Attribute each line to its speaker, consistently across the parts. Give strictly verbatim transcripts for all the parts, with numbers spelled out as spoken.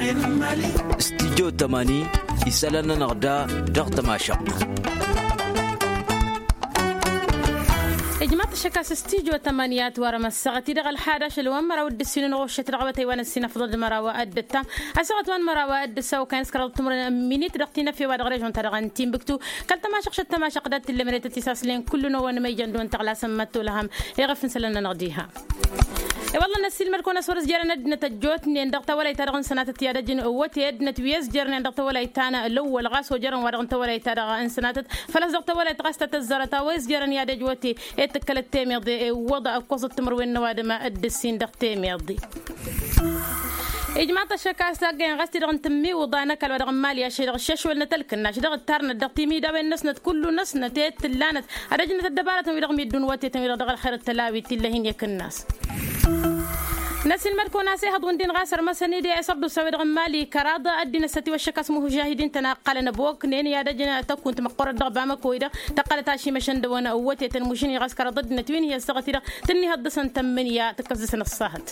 Speaker 1: استديو تماني يسالنا نغدا دغت ماشق
Speaker 2: إجماع الشكاس استيجو ثمانيات ورا الساعة دغ الحادش الوان مرا ود السنين غوشة رغبة وان السنة فضل مرا وأد التام أسقط وان مرا وأد السو كان سكر تمر منيت دقتنا في واد غريج وانت رغان تيم بكتو كل تماشق شت تماشق دات اللي مريت تساس لين كلنا وان ما يجندون دون تغلا سمتو لهم يغفن سلنا نغديها والله نسيل مركونا سورس جرنا نتجوت ندقت ولا يترغن سنة تيادا جن قوت يد نتويز جرنا ندقت ولا يتانا لو الغاس وجرن ورغن ولا يترغن سنة فلس دقت ولا يتغست تزرتا ويز جرن يادا جوتي يتكل التيم يضي وضع قصة تمر وين نواد ما الدسين دقت تيم يضي إجماع الشكاس جن غستي رغن تمي وضعنا كل رغن مالي أشياء الشش ولا تلكنا شدغ التارنا دقتيمي دا بين نسنة كل نسنة تيت اللانت أرجنا الدبارة ويرغم يدون واتي تمير الخير التلاوي تلهين يك الناس ناس المركونة سيهض وندين غاسر مسني دي أصبدو سويد غمالي كراضة أدي نستي والشكاس مهجاهدين تناقل نبوك نين يا دجنا تكون تمقر الضغبة مكويدة تقلت عشي مشند وانا قوتي تنمشيني غاسكر ضد نتوين هي استغتي تني هدسن تمنيا تكزسن الصاهد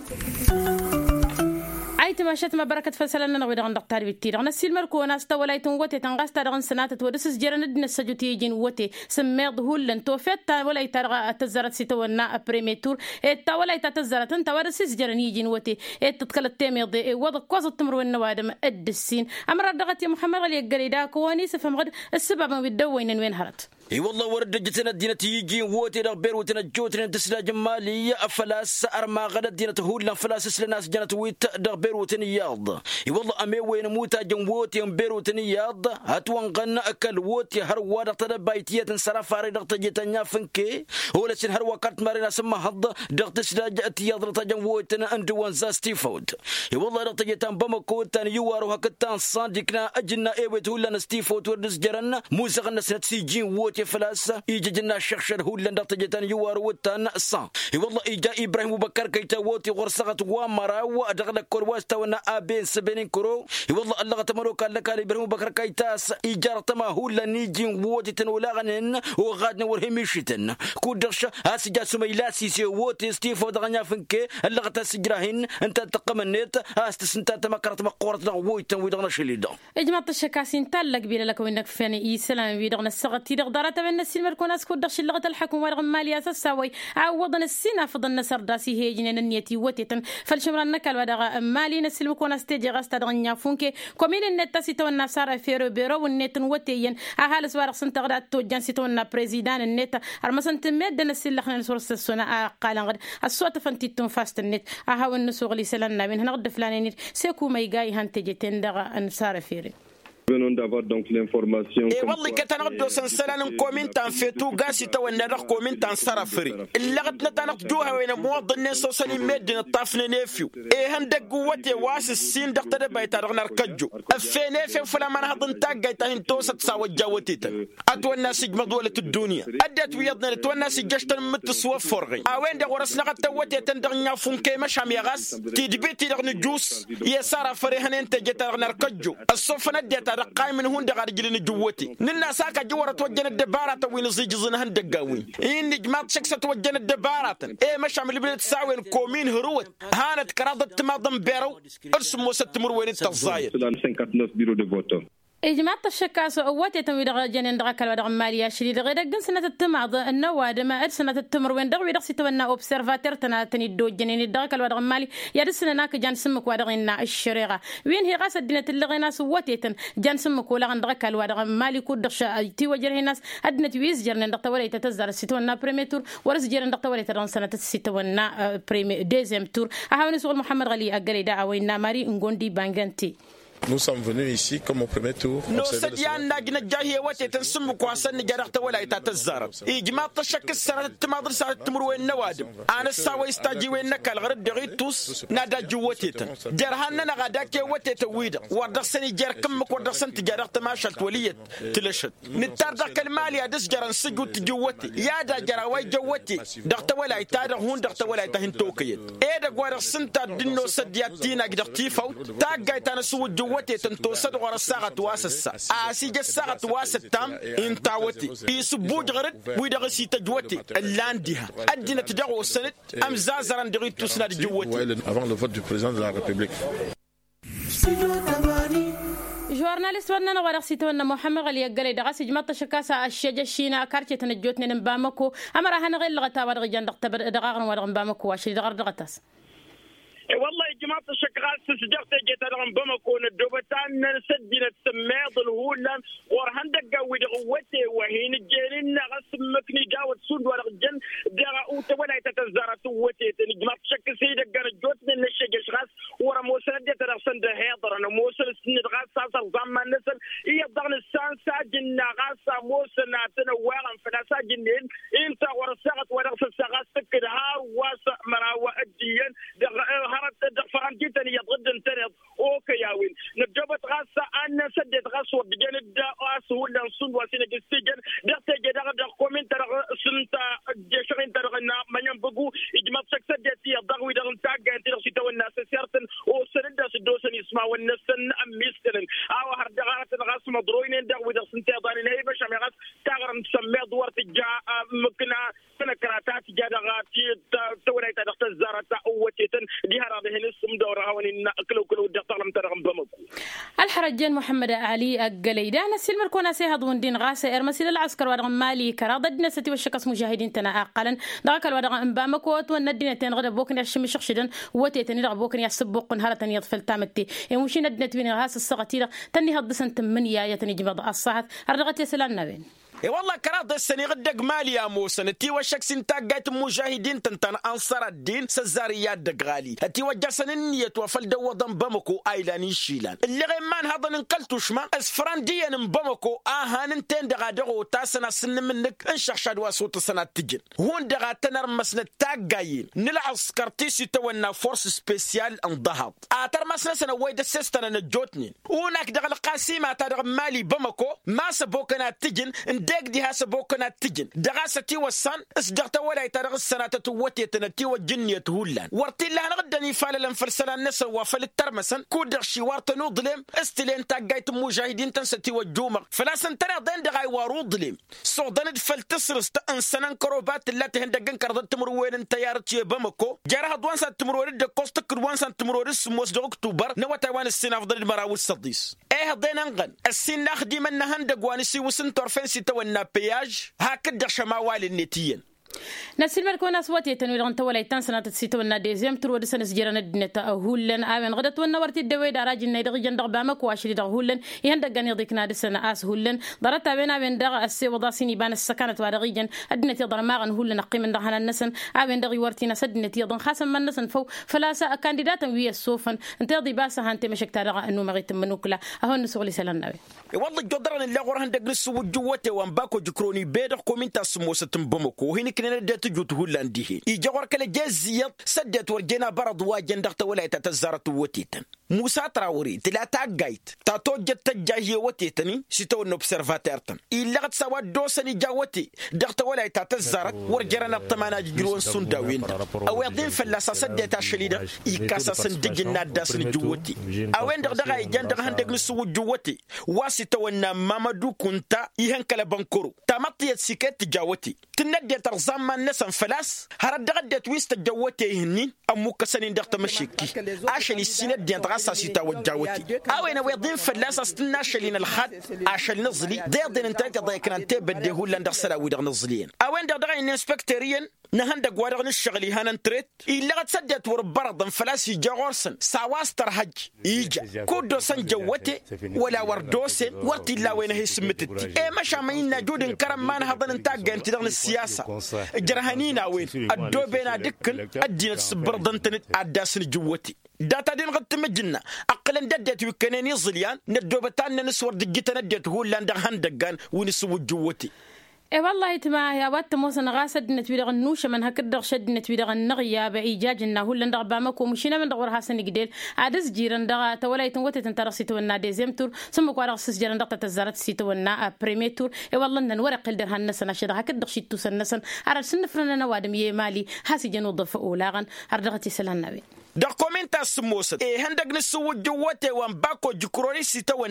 Speaker 2: عيت ما شت ما بركة فسلنا نغير عن دكتور بيتير عن السيل مركونا استوى يتون وتي تنغست عن سنات ودرس جرنا دنا السجوتي جين وتي سميض هولن توفت ولا يترغى تزرت ستونا بريميتور التا ولا يتزرت انت ورسس جرني جين وتي تتكل التميض وضع قوز التمر والنوادم الدسين امر دغت يا محمد علي الجريدا كواني سفهم غد السبب ما بيدوين وين هرت
Speaker 1: اي والله ورد جتنا الدينة تيجي ووتي رغبير وتنجوتنا تسلا جمالية أفلاس أرما غدا الدينة هولا فلاس سلناس جنة ويت رغبير وتنياض اي والله أمي وين موتا جنووتي ينبير وتنياض هاتوان غنا أكل ووتي هروا رغتا بايتية تنصرف عري رغتا جتنيا فنكي ولا سن هروا كارت مارينا سما هض رغتا سلا جأتياض رغتا جنووتنا أندوان زاستي فود اي والله رغتا جتان بمكوتان يوارو هكتان صادقنا أجنا ايوت هولا نستي فود وردس جرنا موسى نسنت سيجين ووتي فلاس يجي جنا الشخشر هو اللي نرتجتان يوار وتان الصان والله إجا إبراهيم وبكر كي توتي غرسقت وامرا وأدغل كرواس تونا أبين سبين كرو والله الله تمرو قال لك إبراهيم وبكر كي تاس إجا رتما هو اللي نيجي ووتي تنولاغنن وغادنا ورهميشتن كودرش هاسجا سميلاسي سي ووتي ستيفو دغنيا فنكي اللغة تسجراهن أنت تقمنيت هاستسنتا تمكرت مقورت لغويتن ويدغنا شليدا
Speaker 2: إجماع الشكاسين تالا كبيرة لك وينك فاني إيسلام ويدغنا السغتي دغدارة من السين مركوناس كودش اللغة الحكم ورغم ماليا سساوي عوضنا السنة فضلنا سرداسي هي جنين النيتي وتيتن فالشمران نكال ودغا مالي نسل مكوناس تيجي غاستا دغنيا فونكي كومين النت سيتو النصارى فيرو بيرو والنت وتيين أهال سوارق سنتغدات توجان سيتو النا بريزيدان النت أرمسن تمد نسل لخنا نسورس السنة قال غد الصوت فانتيتون فاست النت أهاو النسوغ لي سلنا من هنا غد فلانين سيكو ميغاي هانتيجتين دغا النصارى فيرو
Speaker 3: venons d'avoir donc l'information.
Speaker 4: Et والله كتنقد دوسن سلالن كومنت عن فيتو قاسي تو النرخ كومنت عن سرافري اللغت نتنق جوها وين موظن ناس وصلي مدن الطافن نيفيو إيه هندق قوتي واس السين دقت بيت رغنا ركجو الفين في فلا من هضن تاج تهين توسط ساوى جوتيتا أتو الناس يجمع دولة الدنيا أدت ويضنا تو الناس يجشتن متصوف فرغي أوين ده ورسنا قد توتي تندغنا فنكي مش هم يغاس تدبيتي رغنا جوس يسار فريهن انت جت رغنا ركجو الصف نديت رقاي من هون دغار جلين جوتي ننا ساكا جورة توجن الدبارة وين زيجزن هندقاوين إن جماعة شخصة توجن الدبارة إيه مش عم اللي بتساوي الكومين هروت هانت كرادة تماضم بيرو ارسم وست مروين التغزاير
Speaker 2: إجماع الشكاس أوتي تمويل جنين دغا كلا دغ ماليا شديد غير دغ سنة التماض النواد ما سنة التمر وين دغ ويدغ سيتونا أوبسيرفاتير تنا تني دو جنين دغ كلا دغ مالي يا سنة ناك جان سمك ودغنا الشريعة وين هي غاس الدنيا اللي ناس وتي تن جان سمك ولا دغ كلا دغ مالي كود دغ تي وجره ناس أدنى ويز جرن دغ تولي تتزر سيتونا بريميتور ورس جرن دغ تولي تران سنة سيتونا بريمي ديزيم تور أهون سؤال محمد غلي أجري دا وين ماري نغوندي بانغانتي.
Speaker 5: Nous sommes venus ici comme au premier tour.
Speaker 4: No sadiyan nagina jahiya wati tansum ko asan jaraqta wala itatazarab. Ijma tashak السنة تماضر سنة تمر وين نوادم. أنا سوي استاجي وين نكال غرد دغيتوس نادا جوتيتا. جرهنا نغاداك وتي تويدا. ودرسني جر كمك ودرسنت جرقت ماشت وليت تلشت. نتردق المالي ادس جرن سجوت جوتي. يا دا جراوي جوتي. دغت ولا يتادر هون دغت ولا يتهن توقيت. ايه دا غوار سنتا دينو سدياتينا قدرتي فوت. تاغايت انا سو وتي تنتوسد ورا الساعة واسس أسيج الساعة واسس تام إنتاوتي يسبوج غرد ويدغ سيت جوتي اللاندها أدينا تدعو السنة أم زازران دغيت تسند جوتي.
Speaker 5: Avant le vote du président de la République.
Speaker 2: جورناليست ورنا ورقسيت ورنا محمد غلي قال دغا سجمت شكاسا الشجا شينا كارتي تنجوتني نبامكو امر هن غير لغتا ورغ جندق تبر دغا ورغ نبامكو واشي دغ دغتاس
Speaker 4: والله جماعة الشكرات سجدت جيت أنا بمكون الدوبتان نسجل السماض الهولا ورهندق قوي دغوتي وهين الجيرين غسم مكني قاوت سود ولا جن دغاوت ولا تتزارت وتي جماعة الشك سيدك قال جوتني الشجش غاس ورا موسل جيت رسن ده هيضر أنا موسل السن غاس صار زمان نسل يضغن السان ساجن غاس موسل ناتنا وارن فلا ساجنين انت ورسقت ورقص السغاس تكدها واس مراوى الدين هربت دفعان جدا يضد انترض اوكي يا وين نجبت غاسة أن سدد غاس وبجن الداء ولا نصون واسينة السجن دقت جدا غدا قومين ترى سنتا جشرين ترى ما ينبغوا إجماع سكسدت يضغوا إذا انتاج أنت رصيت والناس سيرتن وسرد سدوسن يسمع والناس أميستن أو هرد غارت الغاس مضروين دغوا إذا سنتا ضاني نهيبة شمعات تغرم تسمى دوار تجا مكنا سنكراتات جدا غاتي توري تدخل الزارة أوتيتن دي هذا هنسم دورها ونين أكلوا كلوا دقتهم ترغم بمكو
Speaker 2: الحرجين محمد علي الجليدة نسيل مركونا سيهضون دين غاسة إرمسيل العسكر ورغم مالي كرا ضد نستي والشكس مجاهدين تنا أقلا ذاك الورغم بامكو وندين تين غدا بوكن يشم شخشدن وتيتني رغ بوكن يسبوقن هالة يطفل تامتي يمشي ندنت بين غاس الصغتيرة تني هضسن تمنيا يتني جبض الصعد الرغت يسلنا بين
Speaker 4: اي والله كراد السني غدق مالي يا موسى تي وشكس انتاقات مجاهدين تنتن انصار الدين سزاريات دقالي تي وجسن النية وفل دوضن بمكو ايلاني شيلان اللي غيمان هذا ننقلتو شما اسفران ديا بمكو اها ننتين دغا دغو تاسنا سن منك انشخ شادوا صوت سنة تجن هون دغا تنرمسنا تاقايين نلعسكر تيسي تونا فورس سبيسيال انضهض اتر مسنا سنة ويدا سيستنا نجوتنين هناك دغا القاسيمة تدغ مالي بمكو ما سبوكنا تجن دق دي هاسا بوكنا تجن دغاسة تيوى السن اسدغت ولا يترغ السنة تتوتي تنتيوى الجنية هولان ورتي لها نغدني فالا لنفرسلان نسا وفل الترمسن كودر شوار تنوضلم استلين تاقايت مجاهدين تنستيوى الجومر فلا سنتنا دين دغاي واروضلم صودان دفل تسرس تأنسنان كروبات التي هندقن كردت تمروين انتيارتي بمكو جارها دوانسا تمروين دقوستك دوانسا تمروين سموس دو اكتوبر نوى تاوان السنة افضل المراوي السديس ايه دين انغن السنة اخدي من هندق وانسي وسنتور فنسي تونا بياج هكذا شماوال النتيين
Speaker 2: نسيل مركونا صوتي تنويل غنت ولا يتنسنا تسيتو النا ديزيام ترو دسنس جيران الدنيا هولن آمن غدت ونا ورتي الدوي دراج النيدغ جندغ بامك واشري دغ هولن يهندق غني ضيكنا دسنا اس هولن ضرت بينا بين دغ اسي وضاسيني بان السكنت ورغيجن الدنيا تضر ما غن هولن قيم دغنا النسن آمن دغ ورتينا سدني تيضن خاصم من نسن فو فلاسا كانديدات ويا السوفن انت دي باسا انت مشك ترى انه مغيت منوكلا اهو نسولي سلام
Speaker 4: والله جدران اللي غور هندق نسو جوته وانباكو جكروني بيد كومنتا سموسه تنبمكو هني كنا ندت جوت هولانديه يجور كلا جزيت سدت ورجنا برض واجن دغت ولا تتزارت وتيتن موسى تراوري تلا تاغايت تاتوجت تجاهي وتيتني سيتو نوبسيرفاتيرتن الا قد سوا دوسني جاوتي دغت ولا تتزارت ورجنا الطمانه جرون سنداوين او يدين فلاسا سدت الشليده يكاسا سندجنا داس جوتي او اند دغا يجند هندق نسو جوتي واسيتو مامادو كنتا يهنكلا بنكورو تامطيت سيكت جاوتي تندي ترزمان نسن فلاس هرد غدت ويست جوتي هني امو كسنين دغت مشيكي عشان السند دي تغاسا سيتا وجاوتي او انا ويضين فلاس استنا شلين الخد عشان نزلي دير انت ضيك انت بدي هولاند سلاوي دغ نزلين او اند دغ انسبكتوريا نهندق وارغ نشغلي هان تريت الا غتسدت وربرض فلاس جاغورسن ساواستر حج يجا كودو سن جوتي ولا وردوسن ورتي لا وين هي سمتتي اي مشى ما ينا جود كرم ما نهضن انت انت دغ السياسه جرهنينا وين ادو بينا دكن ادينا صبرضن تنت اداسن جوتي داتا دين غد تمجنا اقلا ددت وكنني زليان ندو بتان نسور دجتنا دت هو لاند هندقان ونسو جوتي
Speaker 2: اي والله تما يا وات موسن غاسد نتويدغ النوش من هكدغ شد نتويدغ النغيا بايجاجنا هو لندغ بامكو مشينا من دغور حسن قديل عادس جيران دغ تولايتن وتت ترسيتو لنا ديزيم تور سمكو رخص جيران دغ تزارت سيتو لنا بريمي تور اي والله نورق الدر هنسن شد هكدغ شيتو سنسن ار سنفرنا نوادم يمالي حاسي جنوض اولاغن اردغتي سلنا
Speaker 4: دا كومنتا سموسد اي هندق نسو جوته وان باكو جكروني سيتا ونا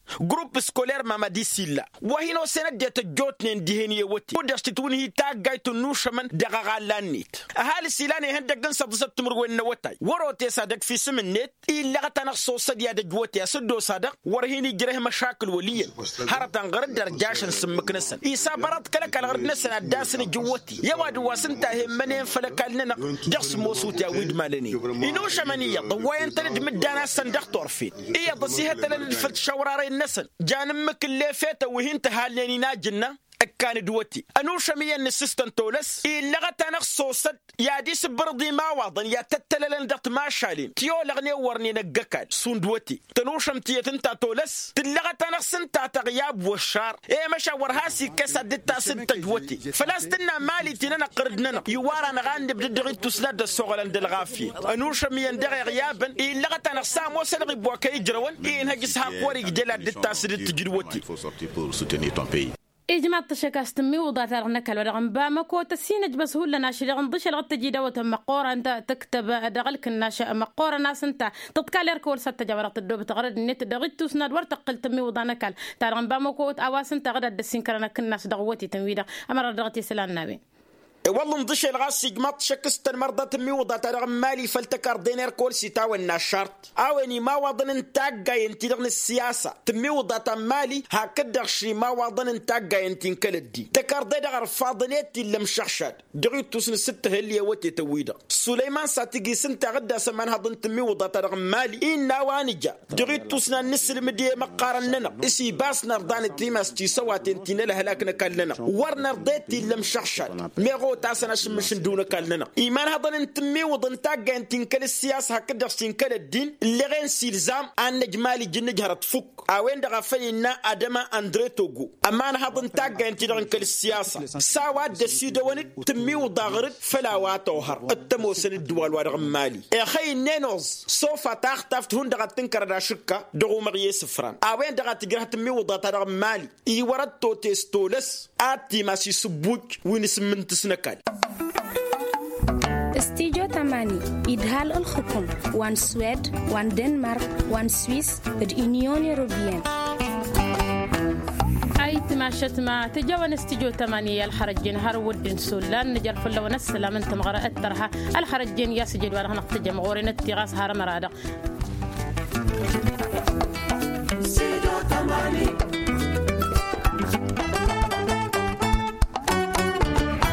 Speaker 4: جروب سكولير مامادي سيلا وهنا سنة ديت جوتنين دهنية وتي ودرستون هي تاجاي تنوش من دقاق لانيت أهالي سيلاني هندق جنس ضسط مروين وتاي وروتي صادق في سم النت إلا غتنخ صوص دياد جوتي أسدو صادق ورهيني جره مشاكل وليا هرتان غرد درجاش نسمك نسن إيسا برات كلك على غرد نسن الداسن جوتي يواد واسنتا همنين فلكالنا جس موسوتي أويد مالني إنوش منية وين تلد مدانا صندوق طرفين إيه ضسيها تلد فت شورارين نسن جانمك اللي فات وهين تهالني ناجنا كان دوتي أنو شمية السيستن تولس إلا غتانا صوصد يا دي سبردي ما واضن يا تتللن دقت ما شالين تيو لغني ورني نقاكاد سون دوتي تنو شمتية تنتا تولس تلغتانا سنتا تغياب والشار إيه مشا ورهاسي كسا دتا سنتا دوتي فلاستنا مالي تنانا قردنا يوارا نغاندي بددغي تسلاد السوغلان دلغافي أنو شمية ندغي غيابا إلا غتانا سامو سنغي بواكي جروان إيه نهجس هاقوري جدلا دتا سدت جدوتي
Speaker 2: إجماع تشكاست ميوضة ترغنك الورغم بامكو تسينج بس هو لنا شي لغن ضش لغت تجي دوت مقورة أنت تكتب دغلك الناشئ مقورة ناس أنت تتكالر كول ست جبرت الدوب تغرد النت دغت تسند ورت قلت ميوضة نكال ترغن بامكو أواس أنت غرد الدسين كرنا كناس دغوتي تنويدا أمر دغتي سلان نبي
Speaker 4: والله مضيش الغاس جماط شكست المرضى تمي وضع ترغم مالي فلتكار دينير كول سيتاوي الناشارت أواني ما وضن انتاقا ينتدغن السياسة تمي وضع مالي هكذا شي ما وضن انتاقا ينتين كالدي تكار دينير فاضنيتي اللي مشخشاد دغيت توسن ستة هلية وتي تويدا سليمان ساتيجي سنتا غدا سمان هضن تمي وضع ترغم مالي إنا وانجا دغيت توسن النسل مدية مقارننا إسي باس نردان التيماس تي سواتين تينا لهلاكنا كالنا ورنر ديتي اللي مشخشاد ميغو تاسنا شمشن دون كلنا إيمان هذا نتمي وضن تاجا تنكل السياسة هكذا تنكل الدين اللي غين سيلزام أن نجمالي جن جهرت فوق أوين دغفلنا أدم أندري توغو أمان هذا نتاجا تنكل السياسة سواد دسيدة ونت تمي وضغرت فلا واتوهر التموسن الدول ورغمالي أخي نينوز سوف تختفت هون دغت تنكر راشكا دغو مغي سفران أوين دغت تجرها تمي وضغط رغمالي يورد توتيستولس آتي ماشي سبوك ونسمن تسنكال
Speaker 6: استيجو تماني إدهال الحكم وان سويد وان دنمارك وان سويس واليونيون أوروبيين
Speaker 2: أي تماشت ما تجاون استيجو تمانية الحرجين هرود سولان نجر فلا ونسلام انتم غراء الترها الحرجين يسجد ورهن اقتجم غورين التغاس هار مرادة
Speaker 7: استيجو تماني